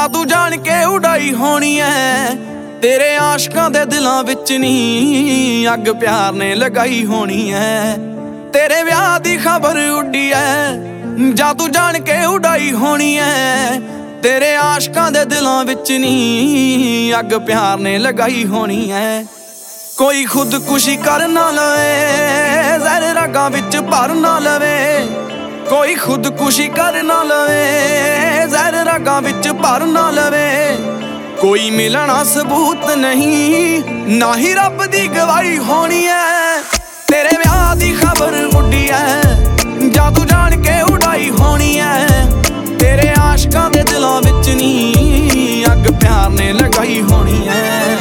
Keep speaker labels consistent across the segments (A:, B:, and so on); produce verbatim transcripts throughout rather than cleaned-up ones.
A: ਜਾਂ ਤੂੰ ਜਾਣ ਕੇ ਉਡਾਈ ਹੋਣੀ ਐ। ਤੇਰੇ ਆਸ਼ਕਾਂ ਦੇ ਦਿਲਾਂ ਵਿੱਚ ਨੀ ਅੱਗ ਪਿਆਰ ਨੇ ਲਗਾਈ ਹੋਣੀ ਐ। ਤੇਰੇ ਵਿਆਹ ਦੀ ਖਬਰ ਉੱਡੀ ਐ, ਜਾਂ ਤੂੰ ਜਾਣ ਕੇ ਉਡਾਈ ਹੋਣੀ ਐ। ਤੇਰੇ ਆਸ਼ਕਾਂ ਦੇ ਦਿਲਾਂ ਵਿੱਚ ਨੀ ਅੱਗ ਪਿਆਰ ਨੇ ਲਗਾਈ ਹੋਣੀ ਐ। ਕੋਈ ਖੁਦਕੁਸ਼ੀ ਕਰ ਨਾ ਲਵੇ, ਜ਼ਹਿਰ ਰਗਾਂ ਵਿੱਚ ਭਰ ਨਾ ਲਵੇ। ਕੋਈ ਖੁਦਕੁਸ਼ੀ ਕਰ ਨਾ ਲਵੇ, ਜ਼ਹਿਰ ਰਗਾਂ ਵਿੱਚ ਭਰ ਨਾ ਲਵੇ। ਕੋਈ ਮਿਲਣਾ ਸਬੂਤ ਨਹੀਂ, ਨਾ ਹੀ ਰੱਬ ਦੀ ਗਵਾਹੀ ਹੋਣੀ ਐ। ਤੇਰੇ ਵਿਆਹ ਦੀ ਖਬਰ ਉੱਡੀ ਐ, ਜਾਂ ਤੂੰ ਜਾਣ ਕੇ ਉਡਾਈ ਹੋਣੀ ਐ। ਤੇਰੇ ਆਸ਼ਕਾਂ ਦੇ ਦਿਲਾਂ ਵਿੱਚ ਨੀ ਅੱਗ ਪਿਆਰ ਨੇ ਲਗਾਈ ਹੋਣੀ ਐ।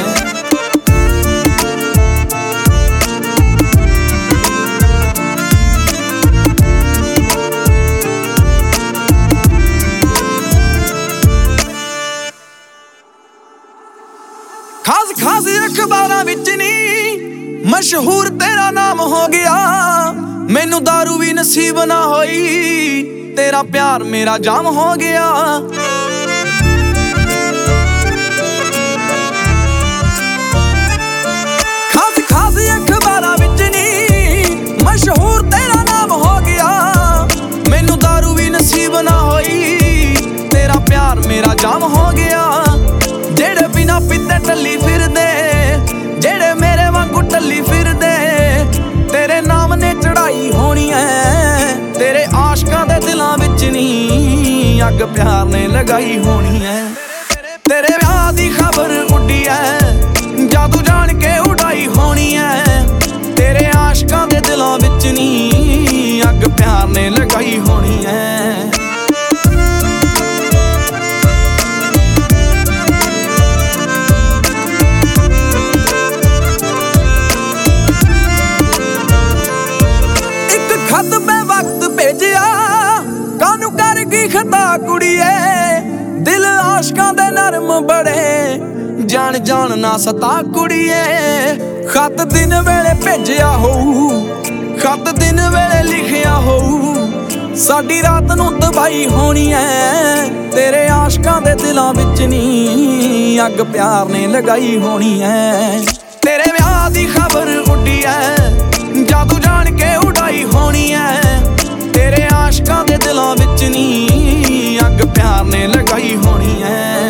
A: ਖਾਸ ਖਾਸ ਅਖਬਾਰਾਂ ਵਿੱਚ ਨੀ ਮਸ਼ਹੂਰ ਤੇਰਾ ਨਾਮ ਹੋ ਗਿਆ। ਮੈਨੂੰ ਦਾਰੂ ਵੀ ਨਸੀਬ ਨਾ ਹੋਈ, ਤੇਰਾ ਪਿਆਰ ਮੇਰਾ ਜਾਮ ਹੋ ਗਿਆ। ਖਾਸ ਖਾਸ ਅਖਬਾਰਾਂ ਵਿੱਚ ਨੀ ਮਸ਼ਹੂਰ ਤੇਰਾ ਨਾਮ ਹੋ ਗਿਆ। ਮੈਨੂੰ ਦਾਰੂ ਵੀ ਨਸੀਬ ਨਾ ਹੋਈ, ਤੇਰਾ ਪਿਆਰ ਮੇਰਾ ਜਾਮ ਹੋ ਗਿਆ। ਜਿਹੜੇ ਬਿਨਾ ਪੀਤੇ ਟੱਲੀ ਫਿਰਦੇ, ਜਿਹੜੇ ਮੇਰੇ ਵਾਂਗੂ ਟੱਲੀ ਫਿਰਦੇ। ਤੇਰੇ ਨਾਮ ਨੇ ਚੜਾਈ ਹੋਣੀ ਐ, ਤੇਰੇ ਆਸ਼ਕਾਂ ਦੇ ਦਿਲਾਂ ਵਿੱਚ ਨੀ ਅੱਗ ਪਿਆਰ ਨੇ ਲਗਾਈ ਹੋਣੀ ਐ। ਤੇਰੇ ਵਿਆਹ ਦੀ ਖਬਰ ਉੱਡੀ ਐ, ਜਾਂ ਤੂੰ ਜਾਣ ਕੇ ਉਡਾਈ ਹੋਣੀ ਐ। ਤੇਰੇ ਆਸ਼ਕਾਂ ਦੇ ਦਿਲਾਂ ਵਿੱਚ ਨੀ ਅੱਗ ਪਿਆਰ ਨੇ ਲਗਾਈ ਹੋਣੀ ਐ। ਖਤ ਬੇ ਵਕਤ ਭੇਜਿਆ, ਕਾਹਨੂੰ ਕਰ ਗਈ ਖਤਾ ਕੁੜੀਏ। ਦਿਲ ਆਸ਼ਕਾਂ ਦੇ ਨਰਮ ਬੜੇ, ਜਾਣ ਜਾਣ ਨਾ ਸਤਾ ਕੁੜੀਏ। ਖਤ ਦਿਨ ਵੇਲੇ ਭੇਜਿਆ ਹੋਊ, ਖਤ ਦਿਨ ਵੇਲੇ ਲਿਖਿਆ ਹੋਊ। ਸਾਡੀ ਰਾਤ ਨੂੰ ਤਬਾਹੀ ਹੋਣੀ ਐ, ਤੇਰੇ ਆਸ਼ਕਾਂ ਦੇ ਦਿਲਾਂ ਵਿੱਚ ਨੀ ਅੱਗ ਪਿਆਰ ਨੇ ਲਗਾਈ ਹੋਣੀ ਐ। ਤੇਰੇ ਵਿਆਹ ਦੀ ਖਬਰ ਉੱਡੀ ਐ, ਜਾਂ ਤੂੰ ਜਾਣ ਕੇ ਉਡਾਈ ਹੋਣੀ ਐ। ਤੇਰੇ ਆਸ਼ਕਾਂ ਦੇ ਦਿਲਾਂ ਵਿੱਚ ਨੀ ਅੱਗ ਪਿਆਰ ਨੇ ਲਗਾਈ ਹੋਣੀ ਐ।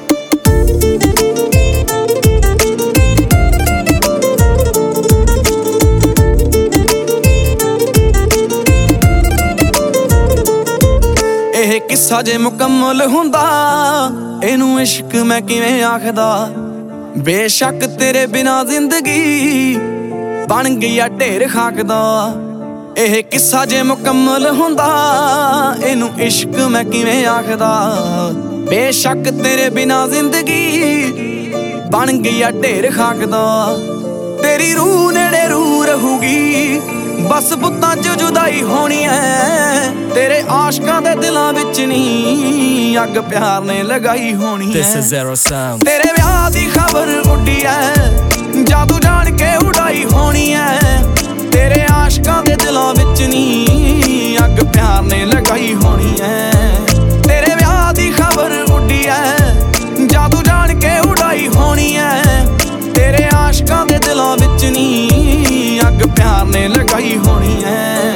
A: ਇਹ ਕਿੱਸਾ ਜੇ ਮੁਕੰਮਲ ਹੁੰਦਾ, ਇਹਨੂੰ ਇਸ਼ਕ ਮੈਂ ਕਿਵੇਂ ਆਖਦਾ। ਬੇਸ਼ੱਕ ਤੇਰੇ ਬਿਨਾਂ ਜ਼ਿੰਦਗੀ ਬਣ ਗਿਆ ਢੇਰ ਖਾਕ ਦਾ। ਇਹ ਕਿੱਸਾ ਜੇ ਮੁਕੰਮਲ ਹੁੰਦਾ, ਇਹਨੂੰ ਇਸ਼ਕ ਮੈਂ ਕਿਵੇਂ ਆਖਦਾ। ਬੇਸ਼ੱਕ ਤੇਰੇ ਬਿਨਾਂ ਜ਼ਿੰਦਗੀ ਬਣ ਗਿਆ ਢੇਰ ਖਾਕ ਦਾ। ਤੇਰੀ ਰੂਹ ਨੇੜੇ ਰੂਹ ਰਹੂਗੀ, ਬਸ ਬੁੱਤਾਂ 'ਚ ਜੁਦਾਈ ਹੋਣੀ ਐ। ਤੇਰੇ ਆਸ਼ਕਾਂ ਦੇ ਦਿਲਾਂ ਵਿੱਚ ਨੀ ਅੱਗ ਪਿਆਰ ਨੇ ਲਗਾਈ ਹੋਣੀ ਐ। ਤੇਰੇ ਵਿਆਹ ਦੀ ਖਬਰ ਉੱਡੀ ਐ, ਜਾਂ ਤੂੰ ਜਾਣ ਕੇ ਉਡਾਈ ਹੋਣੀ ਐ। ਤੇਰੇ ਆਸ਼ਕਾਂ ਦੇ ਦਿਲਾਂ ਵਿੱਚ ਨੀ ਅੱਗ ਪਿਆਰ ਨੇ ਲਗਾਈ ਹੋਣੀ ਐ। ਤੇਰੇ ਵਿਆਹ ਦੀ ਖਬਰ ਉੱਡੀ ਐ, ਜਾਂ ਤੂੰ ਜਾਣ ਕੇ ਉਡਾਈ ਹੋਣੀ ਐ। ਤੇਰੇ ਆਸ਼ਕਾਂ ਦੇ ਦਿਲਾਂ ਵਿੱਚ ਨੀ ਅੱਗ ਪਿਆਰ ਨੇ ਲਗਾਈ ਹੋਣੀ ਐ।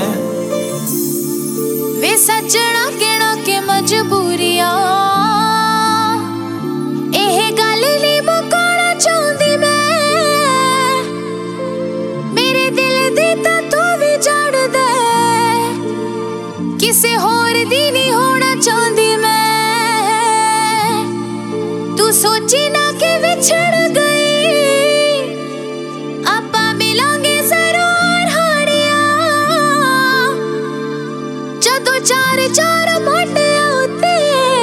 B: ਵੇ ਸੱਜਣਾ ਕਹਿਣਾ ਕਿ ਮਜਬੂਰੀਆਂ, ਇਹ ਗੱਲ ਨੀ ਮੁਕਾਉਣਾ ਚਾਹੁੰਦੀ ਮੈਂ। ਮੇਰੇ ਦਿਲ ਦੀ ਤਾਂ ਤੂੰ ਵੀ ਜਾਣਦਾ, ਕਿਸੇ ਹੋਰ ਦੀ ਨੀ ਹੋਣਾ ਚਾਹੁੰਦੀ ਮੈਂ। ਤੂੰ ਸੋਚੀ ਨਾ ਕਿ ਵਿਛੜ ਗਈ, ਆਪਾਂ ਮਿਲਾਂਗੇ ਜ਼ਰੂਰ ਹਾੜੀਆਂ। ਜਦੋਂ ਚਾਰ ਚਾਰ ਮੋਢਿਆਂ ਉੱਤੇ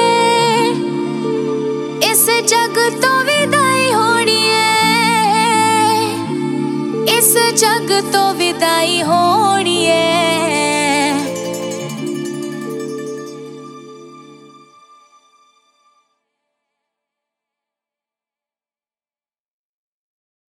B: ਇਸ ਜੱਗ ਤੋਂ ਵਿਦਾਈ ਹੋਣੀ ਏ, ਇਸ ਜੱਗ ਤੋਂ ਵਿਦਾਈ ਹੋ